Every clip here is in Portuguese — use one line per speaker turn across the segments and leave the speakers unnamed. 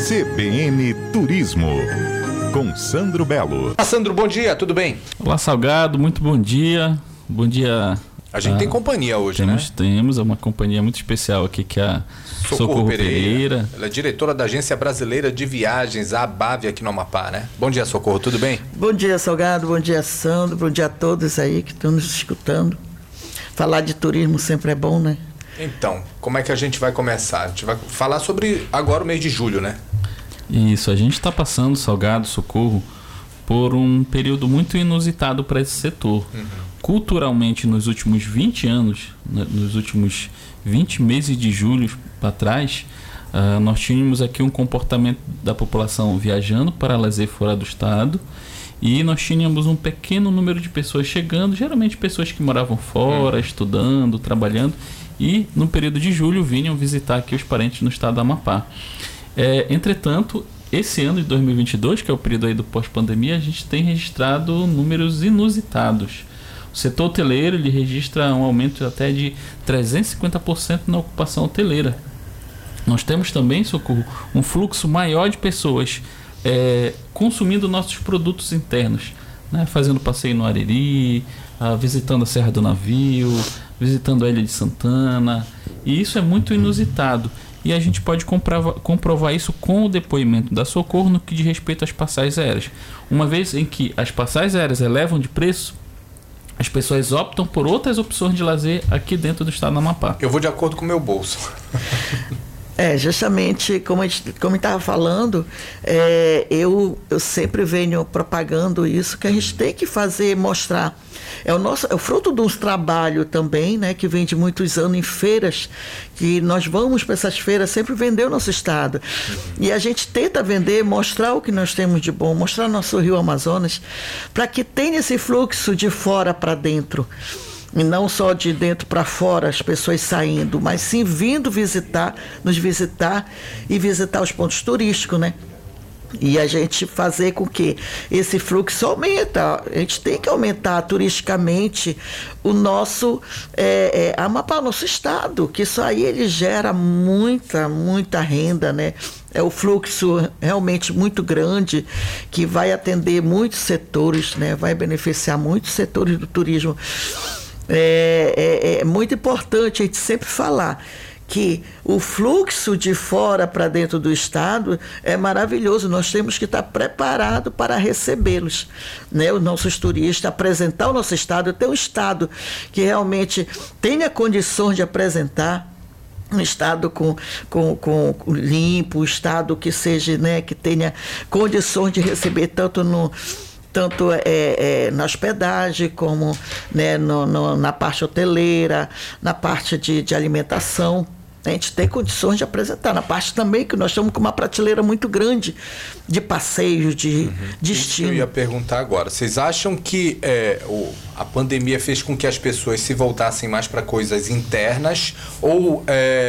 CBN Turismo, com Sandro Belo.
Olá, Sandro, bom dia, tudo bem?
Olá, Salgado, muito bom dia. Bom dia.
A gente tem companhia hoje,
Temos uma companhia muito especial aqui, que é a Socorro Pereira.
Ela é diretora da Agência Brasileira de Viagens, a ABAV, aqui no Amapá, né? Bom dia, Socorro, tudo bem?
Bom dia, Salgado, bom dia, Sandro, bom dia a todos aí que estão nos escutando. Falar de turismo sempre é bom, né?
Então, como é que a gente vai começar? A gente vai falar sobre agora o mês de julho, né?
Isso, a gente está passando, Salgado, Socorro, por um período muito inusitado para esse setor. Culturalmente, nos últimos 20 anos, nos últimos 20 meses de julho para trás, nós tínhamos aqui um comportamento da população viajando para lazer fora do estado, e nós tínhamos um pequeno número de pessoas chegando, geralmente pessoas que moravam fora, estudando, trabalhando, e no período de julho vinham visitar aqui os parentes no estado do Amapá. Entretanto, esse ano de 2022, que é o período aí do pós-pandemia, a gente tem registrado números inusitados. O setor hoteleiro ele registra um aumento até de 350% na ocupação hoteleira. Nós temos também, Socorro, um fluxo maior de pessoas consumindo nossos produtos internos, né? Fazendo passeio no Ariri, visitando a Serra do Navio, visitando a Ilha de Santana, e isso é muito inusitado. E a gente pode comprovar isso com o depoimento da Socorro no que diz respeito às passagens aéreas. Uma vez em que as passagens aéreas elevam de preço, as pessoas optam por outras opções de lazer aqui dentro do estado do Amapá.
Eu vou de acordo com o meu bolso.
Justamente como estava falando, eu sempre venho propagando isso, que a gente tem que fazer, mostrar. É o fruto de um trabalho também, né, que vem de muitos anos em feiras, que nós vamos para essas feiras sempre vender o nosso estado. E a gente tenta vender, mostrar o que nós temos de bom, mostrar nosso Rio Amazonas, para que tenha esse fluxo de fora para dentro. E não só de dentro para fora, as pessoas saindo, mas sim vindo nos visitar e visitar os pontos turísticos, né? E a gente fazer com que esse fluxo aumenta. A gente tem que aumentar turisticamente o nosso Amapá, nosso estado, que isso aí ele gera muita renda, né? É o fluxo realmente muito grande, que vai atender muitos setores, né? Vai beneficiar muitos setores do turismo. É muito importante a gente sempre falar que o fluxo de fora para dentro do estado é maravilhoso. Nós temos que estar preparados para recebê-los, né? Os nossos turistas, apresentar o nosso estado, ter um estado que realmente tenha condições de apresentar, um estado com limpo, um estado que seja, né, que tenha condições de receber tanto na hospedagem, como, né, na parte hoteleira, na parte de alimentação. A gente tem condições de apresentar. Na parte também que nós estamos com uma prateleira muito grande de passeios, de destino.
Eu ia perguntar agora. Vocês acham que a pandemia fez com que as pessoas se voltassem mais para coisas internas, ou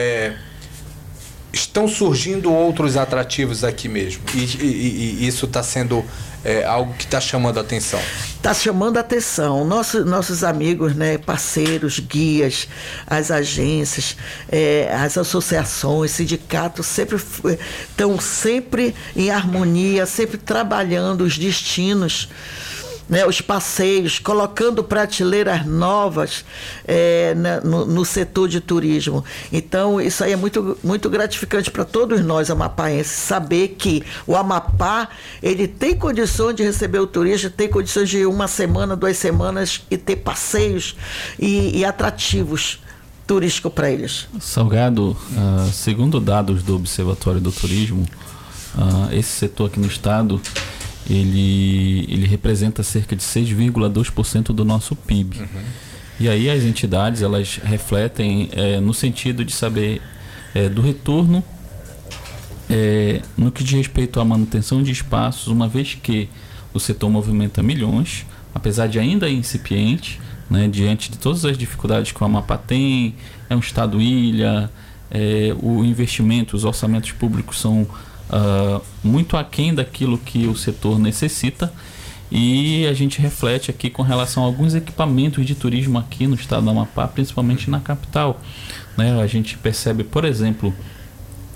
estão surgindo outros atrativos aqui mesmo? E isso está sendo algo que está chamando a atenção?
Está chamando a atenção. Nossos amigos, né, parceiros, guias, as agências, as associações, sindicatos estão sempre em harmonia, sempre trabalhando os destinos, né, os passeios, colocando prateleiras novas no setor de turismo. Então, isso aí é muito gratificante para todos nós, amapaenses, saber que o Amapá, ele tem condições de receber o turista, tem condições de 1 semana, 2 semanas, e ter passeios e atrativos turísticos para eles.
Salgado, segundo dados do Observatório do Turismo, esse setor aqui no estado, ele representa cerca de 6,2% do nosso PIB. E aí as entidades, elas refletem no sentido de saber do retorno no que diz respeito à manutenção de espaços, uma vez que o setor movimenta milhões, apesar de ainda incipiente, né, diante de todas as dificuldades que o Amapá tem, é um estado-ilha, o investimento, os orçamentos públicos são muito aquém daquilo que o setor necessita, e a gente reflete aqui com relação a alguns equipamentos de turismo aqui no estado do Amapá, principalmente na capital, né? A gente percebe, por exemplo,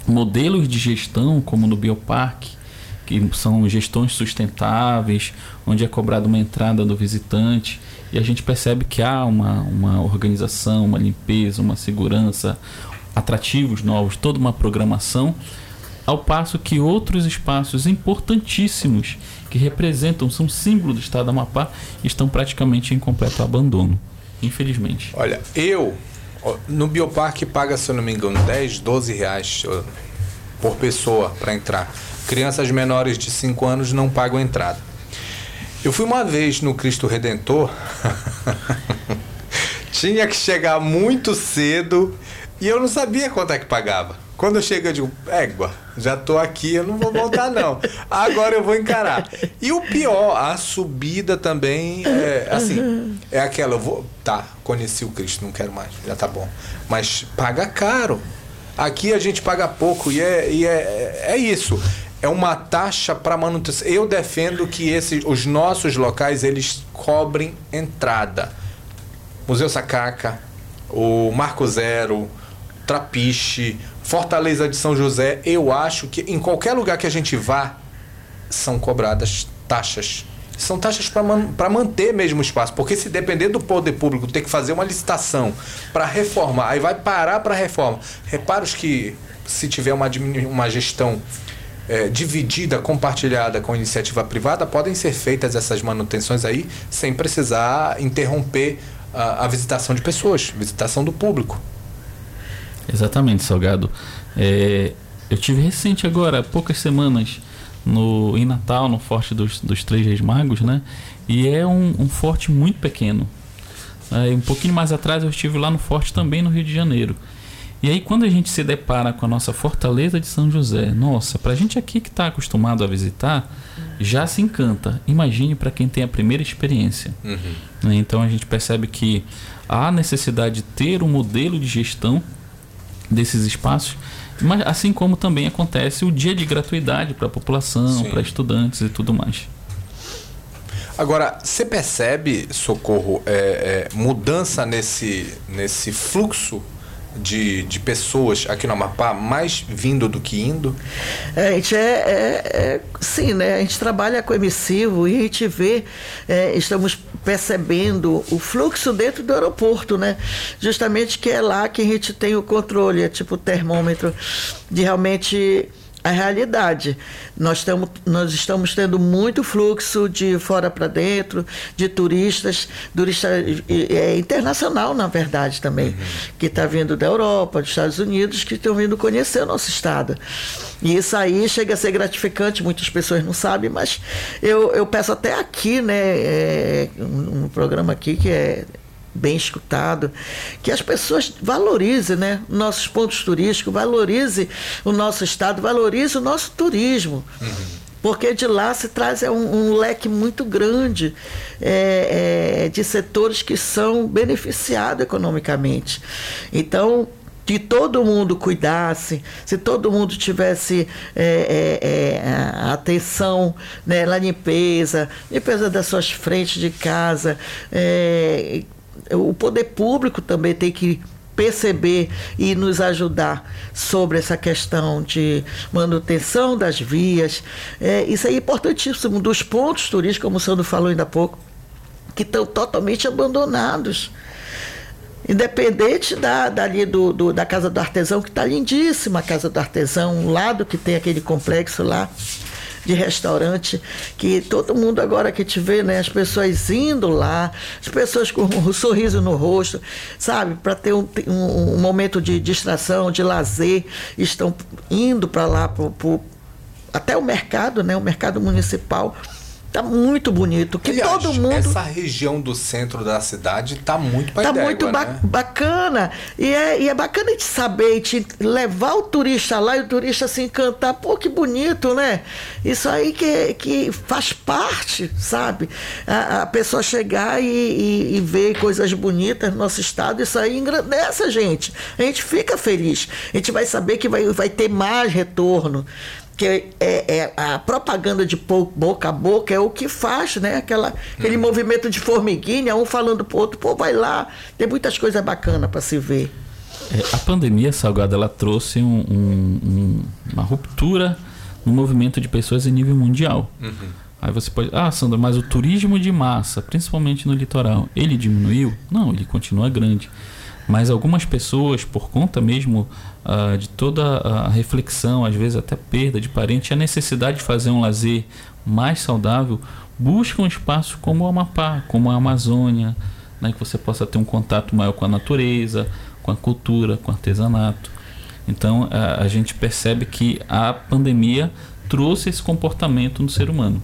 modelos de gestão, como no Bioparque, que são gestões sustentáveis, onde é cobrada uma entrada do visitante, e a gente percebe que há uma organização, uma limpeza, uma segurança, atrativos novos, toda uma programação, ao passo que outros espaços importantíssimos que representam, são símbolo do estado do Amapá, estão praticamente em completo abandono, infelizmente.
Olha, no Bioparque paga, se eu não me engano, 10, 12 reais por pessoa para entrar. Crianças menores de 5 anos não pagam entrada. Eu fui uma vez no Cristo Redentor, tinha que chegar muito cedo e eu não sabia quanto é que pagava. Quando eu chego, eu digo, égua, já tô aqui, eu não vou voltar não. Agora eu vou encarar. E o pior, a subida também, é aquela, conheci o Cristo, não quero mais, já tá bom. Mas paga caro. Aqui a gente paga pouco e é isso. É uma taxa para manutenção. Eu defendo que os nossos locais, eles cobrem entrada. Museu Sacaca, o Marco Zero, Trapiche, Fortaleza de São José, eu acho que em qualquer lugar que a gente vá, são cobradas taxas. São taxas para manter mesmo o espaço, porque se depender do poder público ter que fazer uma licitação para reformar, aí vai parar para reforma. Repara que se tiver uma gestão dividida, compartilhada com iniciativa privada, podem ser feitas essas manutenções aí sem precisar interromper a visitação de pessoas, visitação do público.
Exatamente, Salgado. Eu tive recente agora, há poucas semanas, em Natal, no Forte dos Três Reis Magos, né? E é um forte muito pequeno. Um pouquinho mais atrás eu estive lá no forte também no Rio de Janeiro. E aí quando a gente se depara com a nossa Fortaleza de São José, nossa, pra gente aqui que está acostumado a visitar, já se encanta. Imagine para quem tem a primeira experiência. Uhum. Então a gente percebe que há necessidade de ter um modelo de gestão desses espaços, mas assim como também acontece o dia de gratuidade para a população, para estudantes e tudo mais.
Agora, você percebe, Socorro, mudança nesse fluxo de pessoas aqui no Amapá, mais vindo do que indo?
Sim, né? A gente trabalha com emissivo e a gente vê, estamos percebendo o fluxo dentro do aeroporto, né? Justamente que é lá que a gente tem o controle, tipo o termômetro, de realmente a realidade. Nós estamos tendo muito fluxo de fora para dentro, de turistas internacional, na verdade, também, que está vindo da Europa, dos Estados Unidos, que estão vindo conhecer o nosso estado. E isso aí chega a ser gratificante, muitas pessoas não sabem, mas eu peço até aqui, né, um programa aqui que é bem escutado, que as pessoas valorizem, né, nossos pontos turísticos, valorizem o nosso estado, valorizem o nosso turismo. Porque de lá se traz um leque muito grande de setores que são beneficiados economicamente. Então, que todo mundo cuidasse, se todo mundo tivesse atenção, né, na limpeza das suas frentes de casa, o poder público também tem que perceber e nos ajudar sobre essa questão de manutenção das vias. Isso é importantíssimo, dos pontos turísticos, como o Sandro falou ainda há pouco, que estão totalmente abandonados. Independente dali da Casa do Artesão, que está lindíssima a Casa do Artesão, um lado que tem aquele complexo lá de restaurante, que todo mundo agora que te vê, né, as pessoas indo lá, as pessoas com um sorriso no rosto, sabe, para ter um momento de distração, de lazer, estão indo para lá, até o mercado, né, o mercado municipal. Tá muito bonito. Que
aliás,
todo mundo...
essa região do centro da cidade tá muito para
tá muito bacana. E é bacana de saber, de levar o turista lá e o turista se encantar. Pô, que bonito, né? Isso aí que faz parte, sabe? A pessoa chegar e ver coisas bonitas no nosso estado, isso aí engrandece a gente. A gente fica feliz. A gente vai saber que vai ter mais retorno. Que a propaganda de boca a boca é o que faz, né? Aquele movimento de formiguinha, um falando pro outro, pô, vai lá, tem muitas coisas bacanas para se ver.
A pandemia, Salgado, ela trouxe uma ruptura no movimento de pessoas em nível mundial. Aí você pode... Sandra, mas o turismo de massa, principalmente no litoral, ele diminuiu? Não, ele continua grande. Mas algumas pessoas, por conta mesmo de toda a reflexão, às vezes até perda de parente, a necessidade de fazer um lazer mais saudável, buscam espaços como o Amapá, como a Amazônia, né, que você possa ter um contato maior com a natureza, com a cultura, com o artesanato. Então a gente percebe que a pandemia trouxe esse comportamento no ser humano.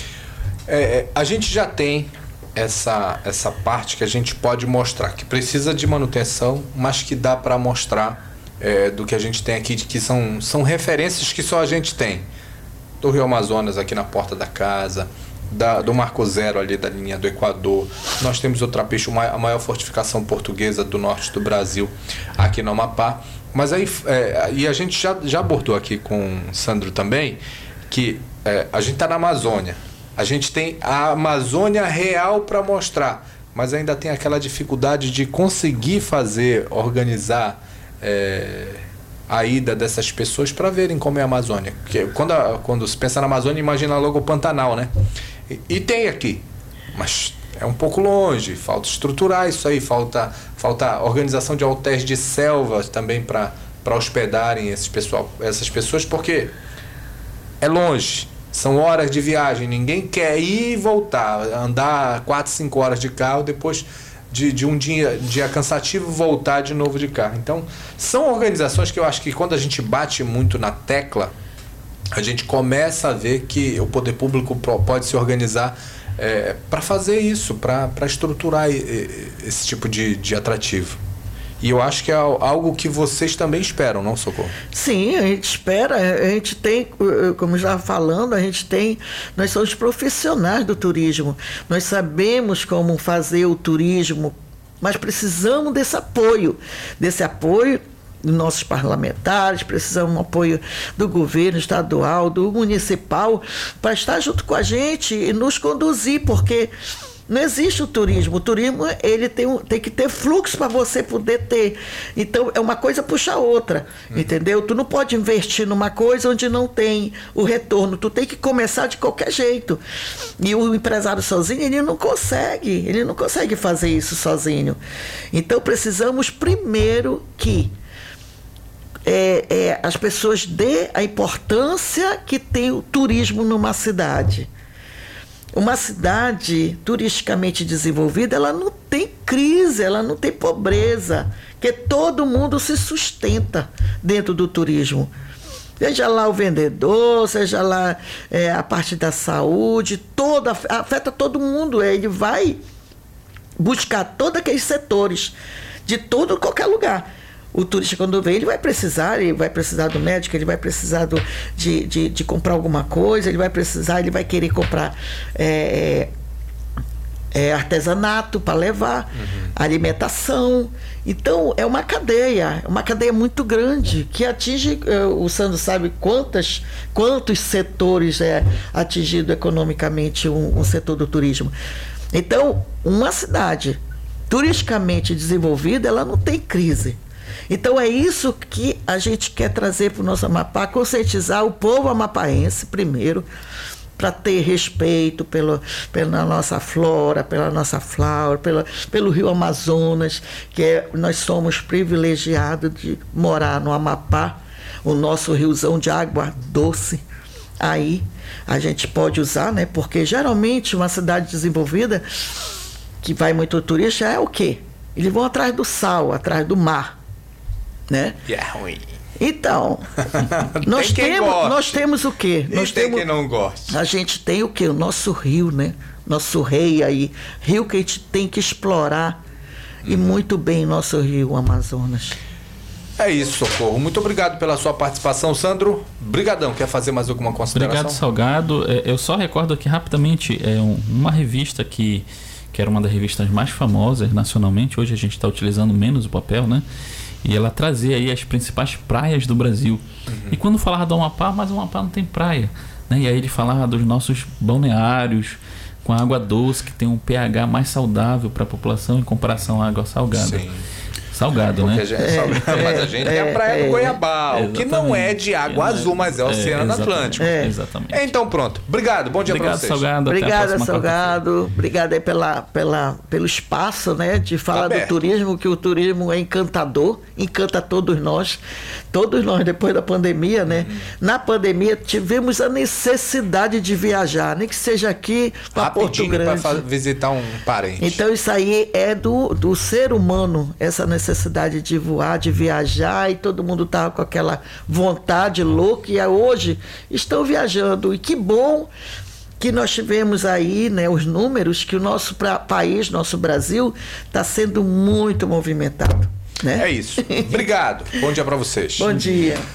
A gente já tem essa parte que a gente pode mostrar, que precisa de manutenção, mas que dá para mostrar do que a gente tem aqui, que são referências que só a gente tem. Do Rio Amazonas aqui na porta da casa, do Marco Zero ali da linha do Equador. Nós temos o Trapiche, a maior fortificação portuguesa do norte do Brasil, aqui no Amapá. Mas aí, e a gente já abordou aqui com o Sandro também, que a gente está na Amazônia. A gente tem a Amazônia real para mostrar, mas ainda tem aquela dificuldade de conseguir organizar a ida dessas pessoas para verem como é a Amazônia. Porque quando se pensa na Amazônia, imagina logo o Pantanal, né? E tem aqui, mas é um pouco longe, falta estruturar isso aí, falta organização de halteres de selva também para hospedarem essas pessoas, porque é longe, são horas de viagem, ninguém quer ir e voltar, andar 4, 5 horas de carro, depois de um dia cansativo voltar de novo de carro. Então, são organizações que eu acho que quando a gente bate muito na tecla, a gente começa a ver que o poder público pode se organizar para fazer isso, para estruturar esse tipo de atrativo. E eu acho que é algo que vocês também esperam, não, Socorro?
Sim, a gente espera. A gente tem, como já falando, nós somos profissionais do turismo. Nós sabemos como fazer o turismo, mas precisamos desse apoio dos nossos parlamentares, precisamos do apoio do governo estadual, do municipal, para estar junto com a gente e nos conduzir, porque não existe o turismo. O turismo ele tem que ter fluxo para você poder ter. Então, uma coisa puxa a outra, entendeu? Tu não pode investir numa coisa onde não tem o retorno. Tu tem que começar de qualquer jeito. E o empresário sozinho, ele não consegue fazer isso sozinho. Então, precisamos primeiro que as pessoas dê a importância que tem o turismo numa cidade. Uma cidade turisticamente desenvolvida, ela não tem crise, ela não tem pobreza, porque todo mundo se sustenta dentro do turismo. Seja lá o vendedor, seja lá a parte da saúde, afeta todo mundo. Ele vai buscar todos aqueles setores, de qualquer lugar. O turista, quando vem, ele vai precisar do médico, ele vai precisar de comprar alguma coisa, ele vai querer comprar artesanato para levar, alimentação. Então, é uma cadeia muito grande, que atinge, o Sandro sabe quantos setores é atingido economicamente um setor do turismo. Então, uma cidade turisticamente desenvolvida, ela não tem crise. Então é isso que a gente quer trazer para o nosso Amapá, conscientizar o povo amapaense primeiro, para ter respeito pela nossa flora, pela nossa fauna, pelo Rio Amazonas, que nós somos privilegiados de morar no Amapá, o nosso riozão de água doce. Aí a gente pode usar, né? Porque geralmente uma cidade desenvolvida, que vai muito turista, é o quê? Eles vão atrás do sal, atrás do mar. Né?
E é ruim.
Então, nós temos o quê?
Quem não gosta.
A gente tem o quê? O nosso rio, né? Nosso rei aí. Rio que a gente tem que explorar. E muito bem nosso rio Amazonas.
É isso, Socorro. Muito obrigado pela sua participação, Sandro. Brigadão. Quer fazer mais alguma consideração?
Obrigado, Salgado. Eu só recordo aqui rapidamente uma revista que era uma das revistas mais famosas nacionalmente. Hoje a gente está utilizando menos o papel, né? E ela trazia aí as principais praias do Brasil. E quando falava do Amapá, mas o Amapá não tem praia, né? E aí ele falava dos nossos balneários com água doce, que tem um pH mais saudável para a população em comparação à água salgada. Sim. salgado,
Porque
né?
a gente é salgado, mas a gente tem a Praia do Goiabal, que não é de água azul, mas é o Oceano Atlântico.
Exatamente.
Então pronto. Obrigado, bom dia para vocês.
Salgado.
Obrigada, Salgado. Obrigada aí pelo espaço, né, de falar do turismo, que o turismo é encantador, encanta todos nós depois da pandemia, né? Na pandemia tivemos a necessidade de viajar, nem que seja aqui para Porto Grande.
Para visitar um parente.
Então isso aí é do ser humano, essa necessidade de voar, de viajar, e todo mundo estava com aquela vontade louca, e hoje estão viajando. E que bom que nós tivemos aí, né, os números que o nosso país, nosso Brasil, está sendo muito movimentado. Né?
É isso. Obrigado. Bom dia para vocês.
Bom dia.